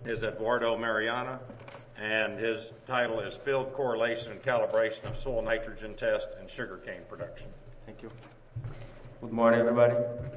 is Eduardo Mariana, and his title is Field Correlation and Calibration of Soil Nitrogen Test and Sugarcane Production. Thank you. Good morning, everybody.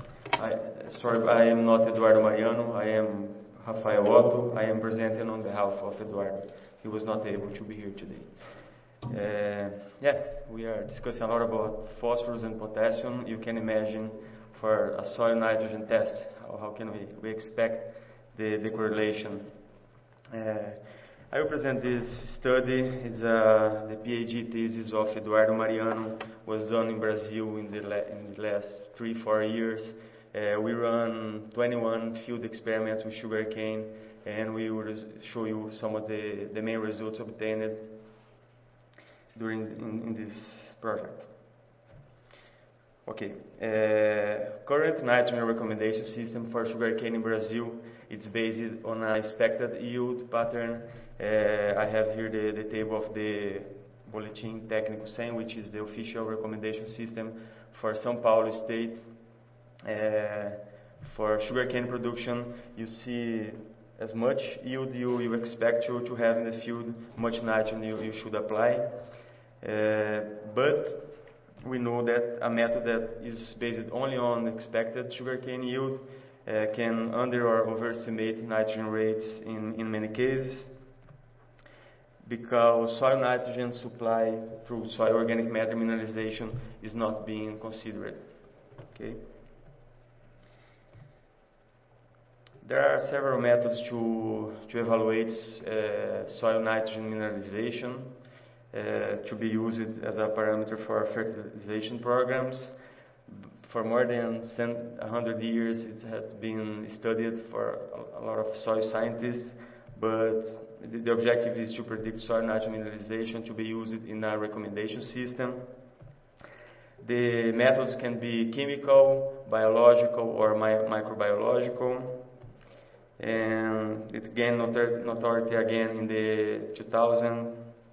I am not Eduardo Mariano. I am Rafael Otto. I am presenting on behalf of Eduardo. He was not able to be here today. We are discussing a lot about phosphorus and potassium. You can imagine for a soil nitrogen test, how can we expect the correlation. I will present this study. It's the PhD thesis of Eduardo Mariano, was done in Brazil in the last 3-4 years. We run 21 field experiments with sugarcane, and we will show you some of the main results obtained in this project. Okay, current nitrogen recommendation system for sugarcane in Brazil, it's based on an expected yield pattern. I have here the table of the Boletim Técnico 100, which is the official recommendation system for São Paulo state. For sugarcane production, you see as much yield you expect to have in the field, much nitrogen you should apply. But we know that a method that is based only on expected sugarcane yield can under or overestimate nitrogen rates in many cases, because soil nitrogen supply through soil organic matter mineralization is not being considered. Okay. There are several methods to evaluate soil nitrogen mineralization to be used as a parameter for fertilization programs. For more than 100 years, it has been studied for a lot of soil scientists, but the objective is to predict soil nitrogen mineralization to be used in a recommendation system. The methods can be chemical, biological, or microbiological, and it gained notoriety again in the 2000s.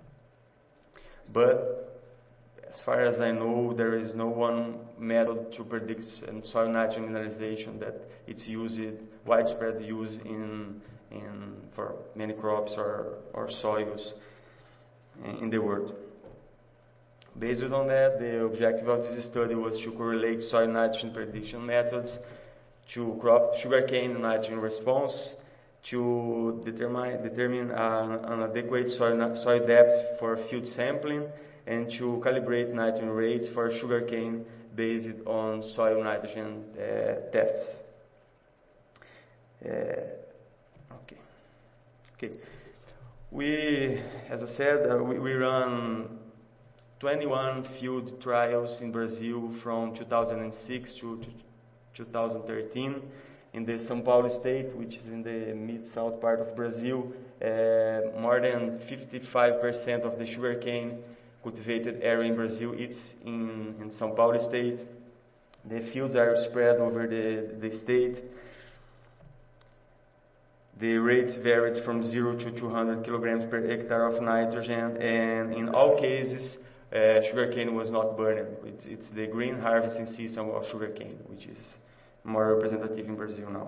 But as far as I know, there is no one method to predict soil nitrogen mineralization that it's widespread use for many crops or soils in the world. Based on that, the objective of this study was to correlate soil nitrogen prediction methods to crop sugarcane nitrogen response, to determine an adequate soil depth for field sampling, and to calibrate nitrogen rates for sugarcane based on soil nitrogen tests. As I said, we run 21 field trials in Brazil from 2006 to 2013. In the São Paulo state, which is in the mid-south part of Brazil, more than 55% of the sugarcane cultivated area in Brazil is in São Paulo state. The fields are spread over the state. The rates varied from 0 to 200 kilograms per hectare of nitrogen, and in all cases, sugarcane was not burned. It's the green harvesting system of sugarcane, which is more representative in Brazil now.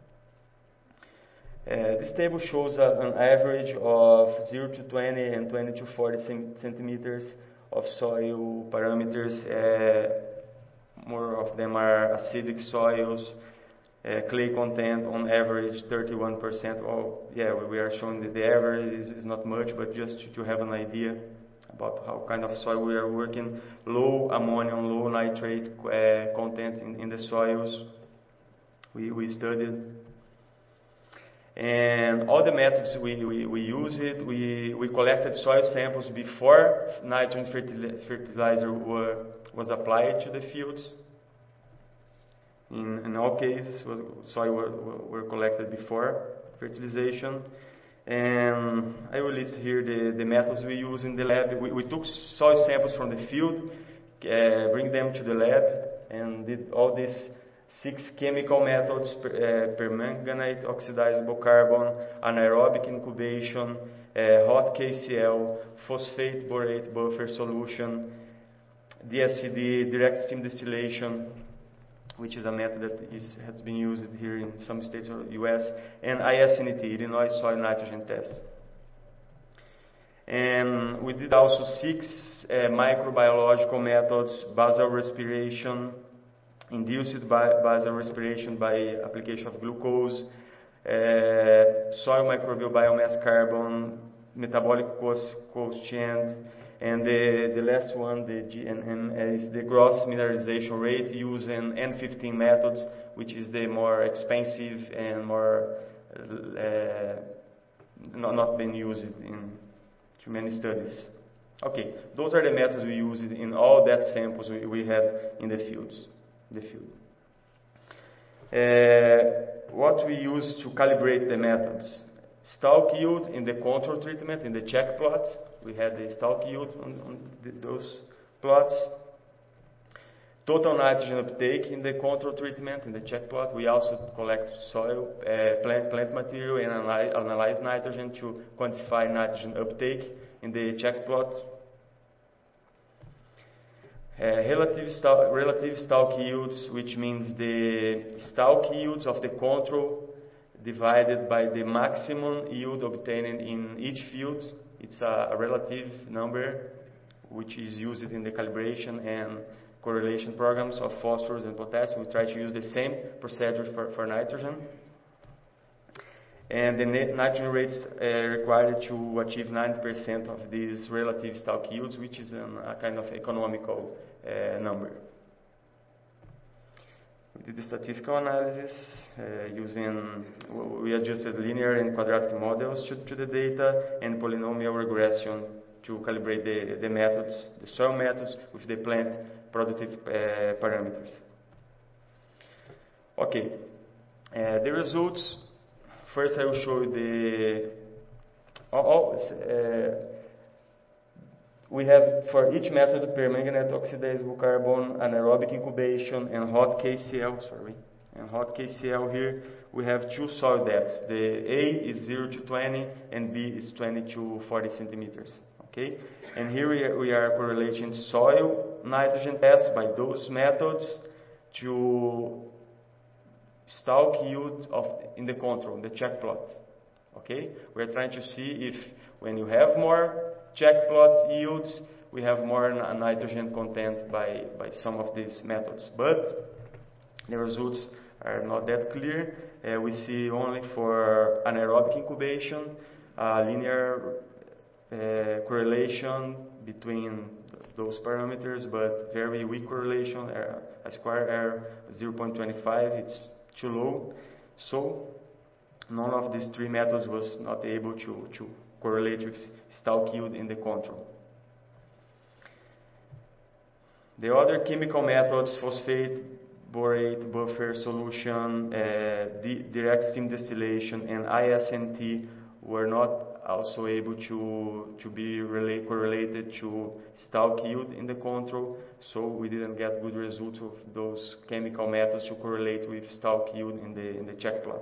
This table shows an average of 0 to 20 and 20 to 40 centimeters of soil parameters. More of them are acidic soils. Clay content on average 31%. We are showing that the average is not much, but just to have an idea about how kind of soil we are working. Low ammonium, low nitrate content in the soils we studied. And all the methods we used, we collected soil samples before nitrogen fertilizer was applied to the fields. In all cases, soil were collected before fertilization. And I will list here the methods we use in the lab. We took soil samples from the field, bring them to the lab, and did all these 6 chemical methods: permanganate, oxidizable carbon, anaerobic incubation, hot KCl, phosphate borate buffer solution, DSCD, direct steam distillation, which is a method that has been used here in some states of the US, and ISNT, Illinois Soil Nitrogen Test. And we did also 6 microbiological methods: basal respiration, induced basal respiration by application of glucose, soil microbial biomass carbon, metabolic quotient, and the last one, the GNM, is the gross mineralization rate using N15 methods, which is the more expensive and more not been used in too many studies. Okay, those are the methods we used in all that samples we had in the field. What we use to calibrate the methods: stalk yield in the control treatment, in the check plot. We had the stalk yield on those plots. Total nitrogen uptake in the control treatment, in the check plot. We also collect soil, plant material, and analyze nitrogen to quantify nitrogen uptake in the check plot. Relative stalk yields, which means the stalk yields of the control divided by the maximum yield obtained in each field. It's a relative number which is used in the calibration and correlation programs of phosphorus and potassium. We try to use the same procedure for nitrogen. And the net nitrogen rates required to achieve 90% of these relative stalk yields, which is a kind of economical number. We did the statistical analysis we adjusted linear and quadratic models to the data, and polynomial regression to calibrate the methods, the soil methods, with the plant productive parameters. Okay, the results. First, I will show you we have for each method permanganate oxidizable carbon, anaerobic incubation, and hot KCl. And hot KCl here we have 2 soil depths. The A is 0 to 20 and B is 20 to 40 centimeters. Okay, and here we are correlating soil nitrogen tests by those methods to stalk yield in the control, the check plot. Okay, we are trying to see if when you have more check plot yields, we have more nitrogen content by some of these methods. But the results are not that clear. We see only for anaerobic incubation, linear correlation between those parameters, but very weak correlation, a square error 0.25, it's too low. So none of these 3 methods was not able to correlate with stalk yield in the control. The other chemical methods, phosphate, borate, buffer solution, direct steam distillation, and ISNT, were not also able to be correlated to stalk yield in the control, so we didn't get good results of those chemical methods to correlate with stalk yield in the check plot.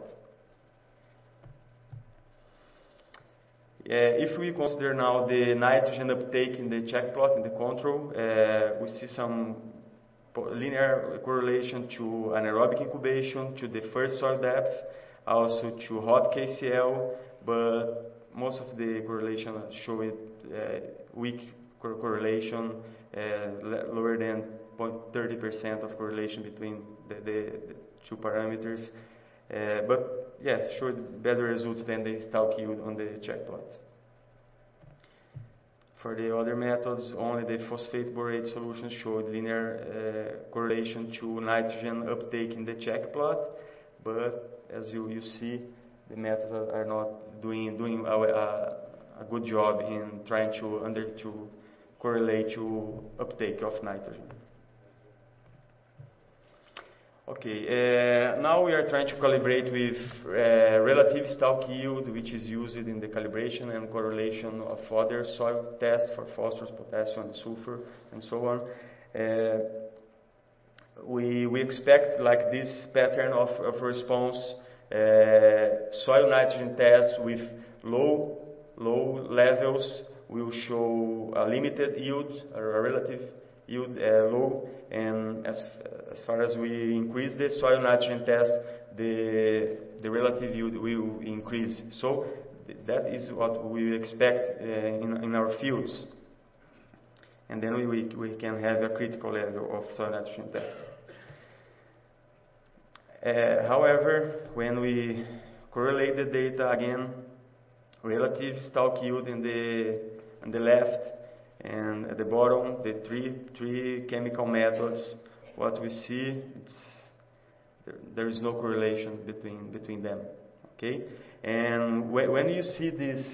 If we consider now the nitrogen uptake in the check plot, in the control, we see some linear correlation to anaerobic incubation, to the first soil depth, also to hot KCl, but most of the correlation show weak correlation, lower than 0.30% of correlation between the 2 parameters. But yeah, showed better results than the stalk yield on the check plot. For the other methods, only the phosphate borate solution showed linear correlation to nitrogen uptake in the check plot, but as you see, the methods are not doing a good job in trying to correlate to uptake of nitrogen. Okay, now we are trying to calibrate with relative stalk yield, which is used in the calibration and correlation of other soil tests for phosphorus, potassium, and sulfur, and so on. We expect like this pattern of response. Soil nitrogen tests with low levels will show a limited yield, or a relative yield low, and as far as we increase the soil nitrogen test, the relative yield will increase. So that is what we expect in our fields. And then we can have a critical level of soil nitrogen test. However, when we correlate the data again, relative stalk yield on the left, and at the bottom, the three chemical methods, what we see, there is no correlation between them. Okay, and when you see this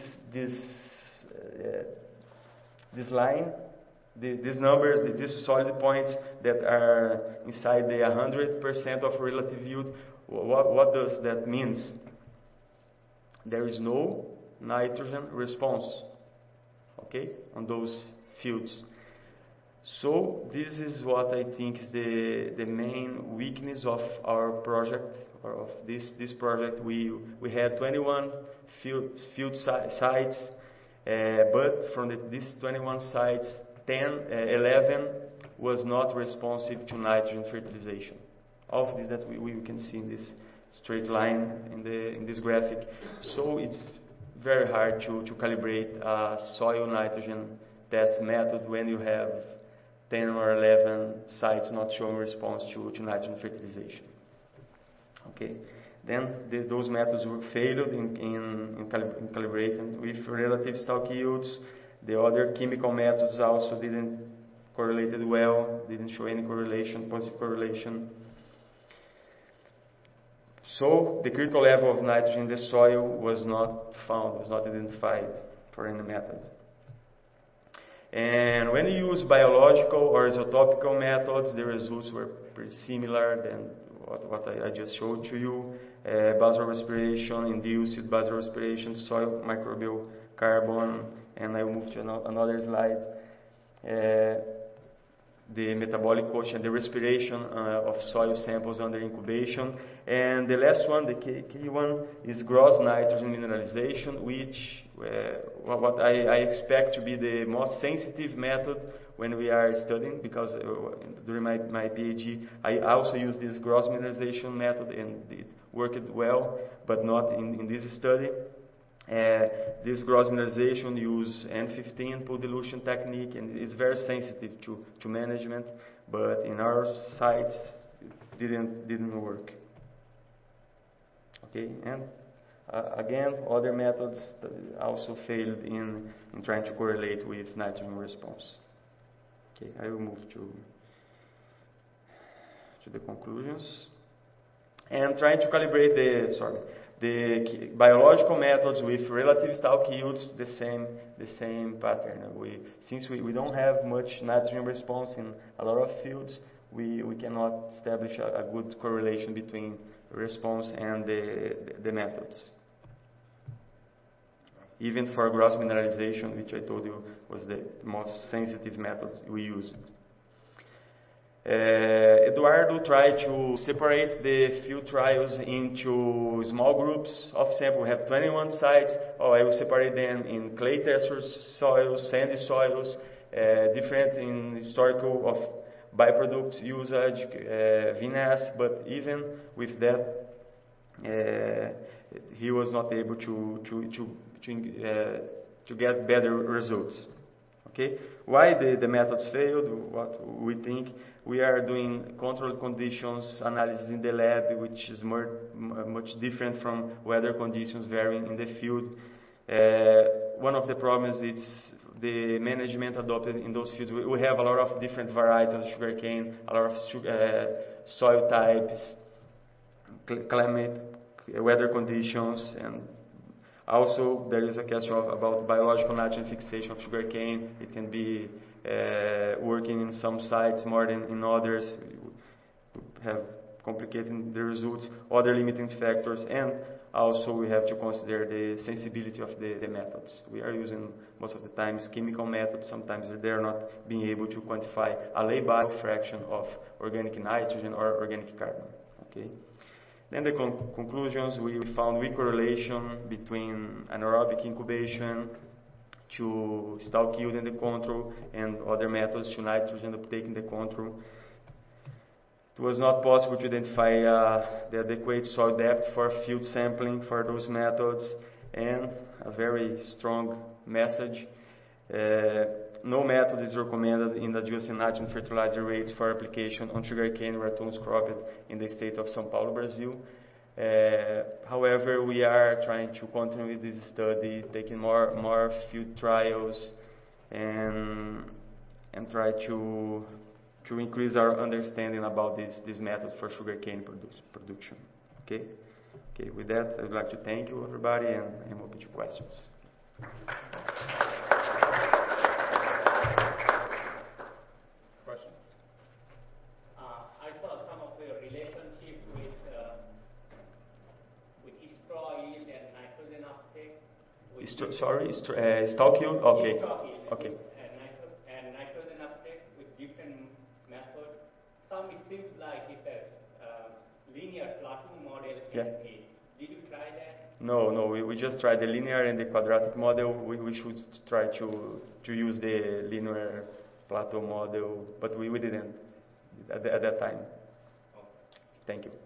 line, these numbers, these solid points that are inside the 100% of relative yield, what does that mean? There is no nitrogen response, okay, on those fields. So this is what I think is the main weakness of our project, or of this project. We had 21 field sites, but from these 21 sites, 11 was not responsive to nitrogen fertilization. All of this that we can see in this straight line in this graphic. So it's very hard to calibrate a soil nitrogen test method when you have 10 or 11 sites not showing response to nitrogen fertilization. Okay, then those methods were failed in calibrating with relative stalk yields. The other chemical methods also didn't correlate well, didn't show any correlation, positive correlation. So the critical level of nitrogen in the soil was not found, was not identified for any method. And when you use biological or isotopical methods, the results were pretty similar than what I just showed to you. Basal respiration, induced basal respiration, soil microbial carbon, and I will move to another slide. The metabolic quotient, the respiration of soil samples under incubation. And the last one, the key one, is gross nitrogen mineralization, which what I expect to be the most sensitive method when we are studying, because during my PhD I also used this gross mineralization method and it worked well, but not in this study. This gross mineralization use N15 pool dilution technique, and it's very sensitive to management, but in our sites it didn't work. Okay, and again, other methods also failed in trying to correlate with nitrogen response. Okay, I will move to the conclusions. And trying to calibrate the biological methods with relative stalk yields, the same pattern. Since we don't have much nitrogen response in a lot of fields, we cannot establish a good correlation between response and the methods. Even for gross mineralization, which I told you was the most sensitive method we used. Eduardo tried to separate the field trials into small groups of samples. We have 21 sites. I will separate them in clay tester soils, sandy soils, different in historical of byproduct usage, vinasse, but even with that, he was not able to get better results. Okay, why the methods failed? What we think, we are doing controlled conditions analysis in the lab, which is much different from weather conditions varying in the field. One of the problems is the management adopted in those fields. We have a lot of different varieties of sugarcane, a lot of soil types, climate, weather conditions, and also there is a question about biological nitrogen fixation of sugarcane. It can be working in some sites more than in others, have complicating the results, other limiting factors, and also we have to consider the sensibility of the methods. We are using most of the times chemical methods. Sometimes they are not being able to quantify a labile fraction of organic nitrogen or organic carbon. Okay. Then the conclusions, we found weak correlation between anaerobic incubation to stalk yield in the control and other methods to nitrogen uptake in the control. It was not possible to identify the adequate soil depth for field sampling for those methods, and a very strong message. No method is recommended in adjusting nitrogen fertilizer rates for application on sugarcane ratoons cropped in the state of São Paulo, Brazil. However, we are trying to continue with this study, taking more field trials, and try to increase our understanding about these methods for sugarcane production. Okay. With that, I would like to thank you, everybody, and I'm open to questions. Question? I saw some of the relationship with straw yield and nitrogen uptake. Stalk yield? Okay. Stalk yield. Okay. And nitrogen uptake with different methods. Some it seems like it's a linear plateau model. Yeah. Did you try that? No, we just tried the linear and the quadratic model. We should try to use the linear plateau model, but we didn't at that time. Okay. Thank you.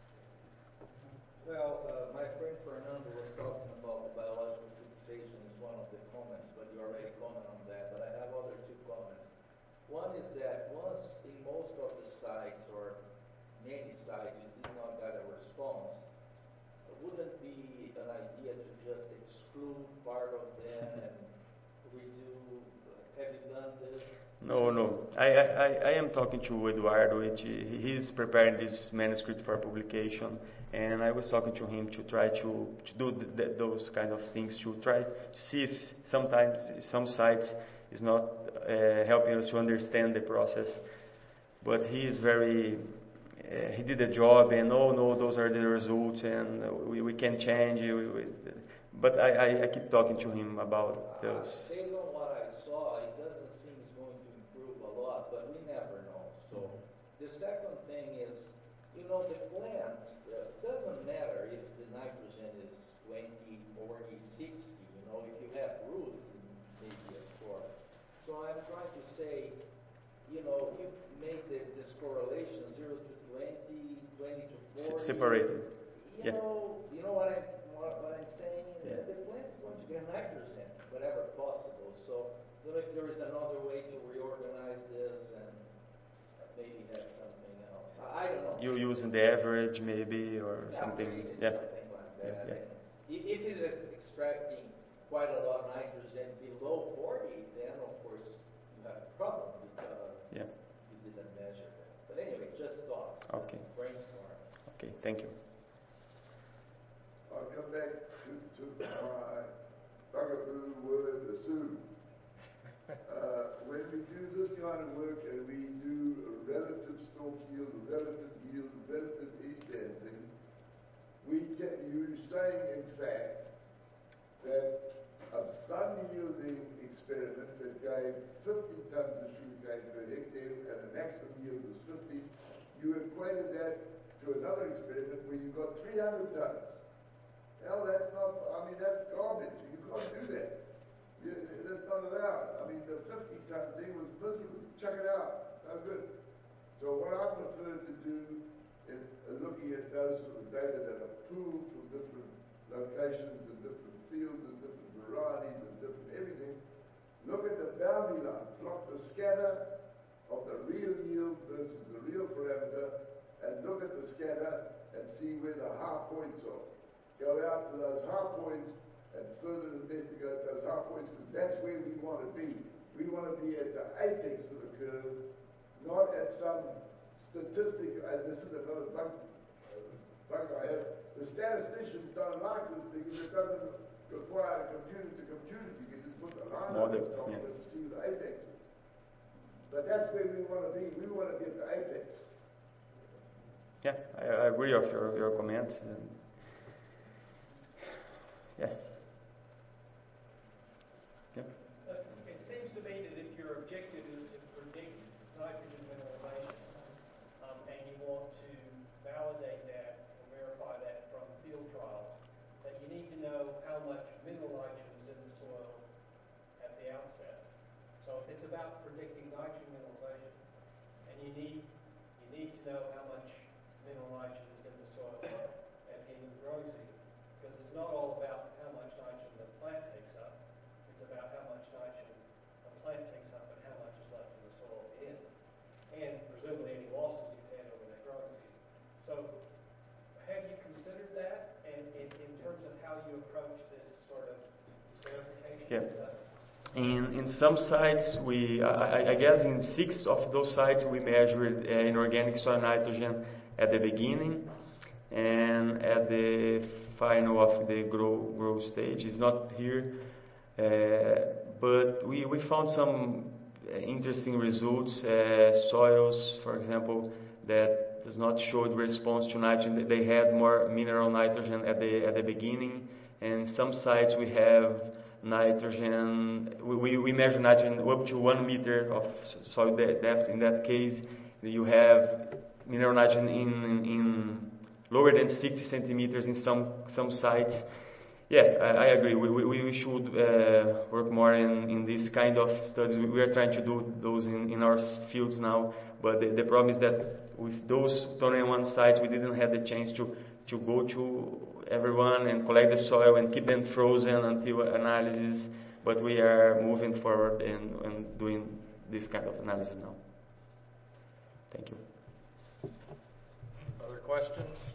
Well, my friend Fernando was talking about the biological fixation as one of the comments, but you already commented on that. But I have other two comments. One is that once in most of the sites, or many sites, you did not get a response, wouldn't be an idea to just exclude part of them and redo? Have you done this? No. I am talking to Eduardo. He's preparing this manuscript for publication, and I was talking to him to try to do those kind of things, to try to see if sometimes some sites is not helping us to understand the process. But he is very, he did the job, and no, those are the results, and we can change. But I keep talking to him about those. Based on what I saw, it doesn't seem it's going to improve a lot, but we never know. So the second thing is, the plant, doesn't matter if the nitrogen is 20, 40, 60, if you have roots, maybe a score. So I'm trying to say, you make this correlation 0 to 20, 20 to 40. Separated. You know what I'm saying? Yeah. The plant is going to get nitrogen, whatever possible. So, if there is another way to reorganize this and maybe have something else. I don't know. You using the average maybe, or something. Yeah. Something like that. Yeah. If it is extracting quite a lot of nitrogen below 40, then of course you have a problem because you didn't measure that. But anyway, just thoughts. Okay. Brainstorm. Okay, thank you. I'll come back to my bugaboo word, assume. When we do this kind of work and we do a relative stalk yield, relative e-sampling, you're saying in fact that a sun-yielding experiment that gave 50 tons of sugarcane per hectare and the maximum yield was 50, you equated that to another experiment where you got 300 tons. Hell, that's garbage. You can't do that. That's not allowed. The 50-ton thing was miserable. Check it out. No good. So what I prefer to do is looking at those sort of data that are pooled from different locations and different fields and different varieties and different everything. Look at the boundary line. Plot the scatter of the real yield versus the real parameter, and look at the scatter and see where the high points are. Go out to those high points and further investigate those high points, because that's where we want to be. We want to be at the apex of the curve, not at some statistic. And this is another bug I have. The statisticians don't like this because it doesn't require a computer to compute it. You can just put the line on the top of it to see the apexes. But that's where we want to be. We want to be at the apex. Yeah, I agree with your comments. Yeah. It seems to me that if your objective is to predict nitrogen mineralization, and you want to validate that or verify that from field trials, that you need to know how much mineral nitrogen is in the soil, about predicting nitrogen mineralization, and you need to know how much mineral nitrogen is in the soil at the end of the growing season, because it's not all about how much nitrogen the plant takes up, it's about how much nitrogen the plant takes up and how much is left in the soil at the end, and presumably any losses you've had over that growing season. So, have you considered that, and in terms of how you approach this sort of verification stuff? In some sites, I guess in 6 of those sites we measured inorganic soil nitrogen at the beginning and at the final of the grow stage. It's not here, but we found some interesting results. Soils, for example, that does not show the response to nitrogen. They had more mineral nitrogen at the beginning, and some sites we have nitrogen. We measure nitrogen up to 1 meter of soil depth. In that case, you have mineral nitrogen in lower than 60 centimeters in some sites. Yeah, I agree. We should work more in this kind of studies. We are trying to do those in our fields now, but the problem is that with those 21 sites, we didn't have the chance to go to everyone and collect the soil and keep them frozen until analysis. But we are moving forward and doing this kind of analysis now. Thank you. Other questions?